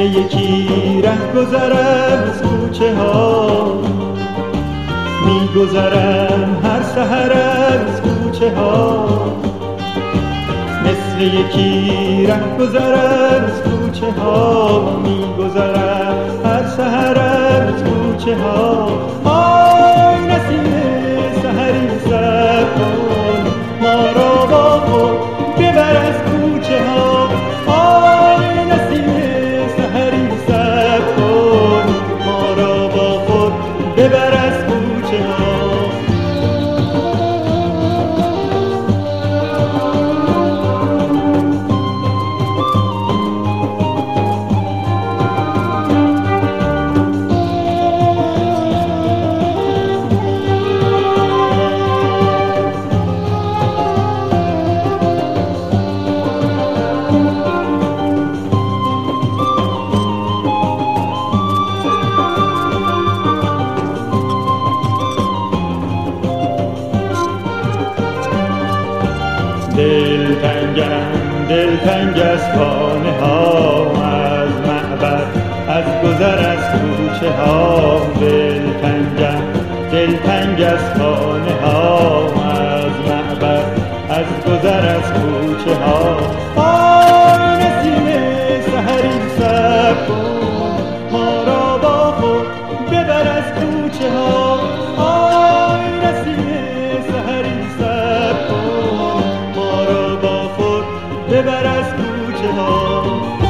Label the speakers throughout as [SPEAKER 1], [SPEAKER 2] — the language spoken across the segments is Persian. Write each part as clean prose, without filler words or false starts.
[SPEAKER 1] یکی رهگذرم از کوچه ها، میگذرم هر سحر از کوچه ها. مثل یکی رهگذرم از کوچه ها، میگذرم هر سحر از کوچه ها. آی نسیم سحری سر کن ما را با خود ببر از کوچه ها. آی نسیم سحری سر کن ما را با خود ببر از کوچه ها. دلتنگ از خانه ها، از معبر از گذر از کوچه ها. دلتنگ از خانه ها، از معبر از گذر از کوچه ها. آی نسیم سحری سر کن ما را با خود ببر از کوچه ها. آی نسیم سحری سر کن ما را با خود ببر از کوچه ها.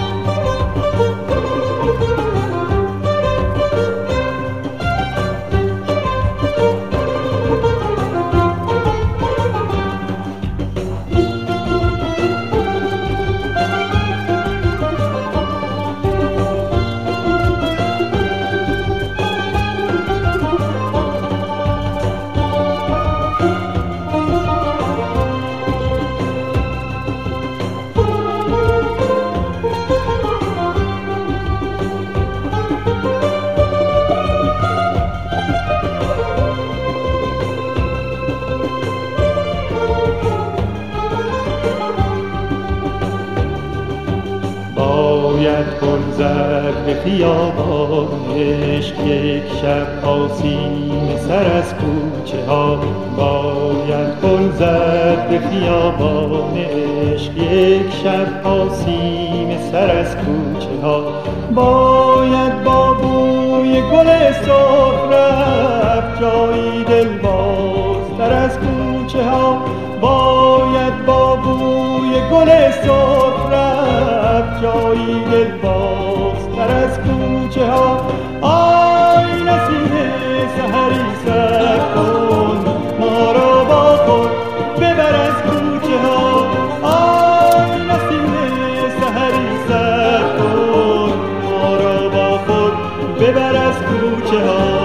[SPEAKER 1] باید گل زد به خیابان عشق یک شب آسیم سر از کوچه ها. باید گل زد به خیابان عشق یک شب آسیم سر از کوچه ها. باید با بوی گل سرخ رفت جایی دلبازتر از کوچه ها. باید با بوی گل سرخ رفت جایی دلبازتر از کوچه ها. آی نسیم سحری سر کن ما را با خود ببر از کوچه ها. آی نسیم سحری سر کن ما را با خود ببر از کوچه ها.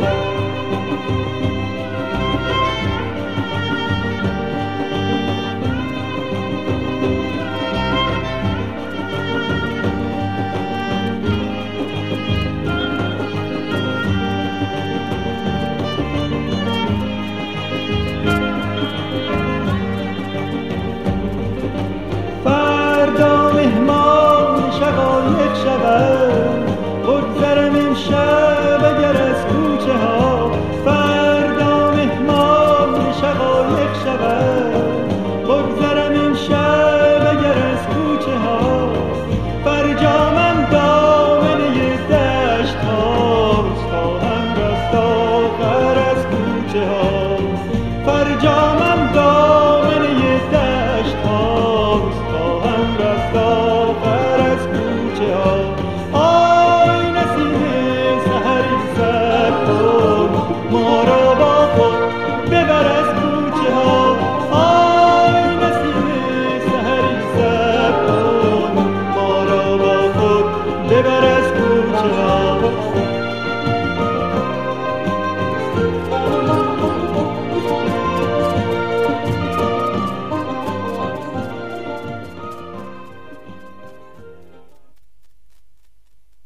[SPEAKER 1] فردا مهمان شقایق شود، بگذرم این شب اگر از کوچه ها. فردا مهمان شقایق شود، بگذرم این شب اگر از کوچه ها. فرجامم دامنه دشت هاست، خواهم رفت آخر از کوچه ها. فرجامم دامنه دشت هاست، خواهم رفت آخر از کوچه ها. آی نسیم سحری سر کن ما را با خود ببر از کوچه ها. آی نسیم سحری سر کن ما را با خود ببر از کوچه ها.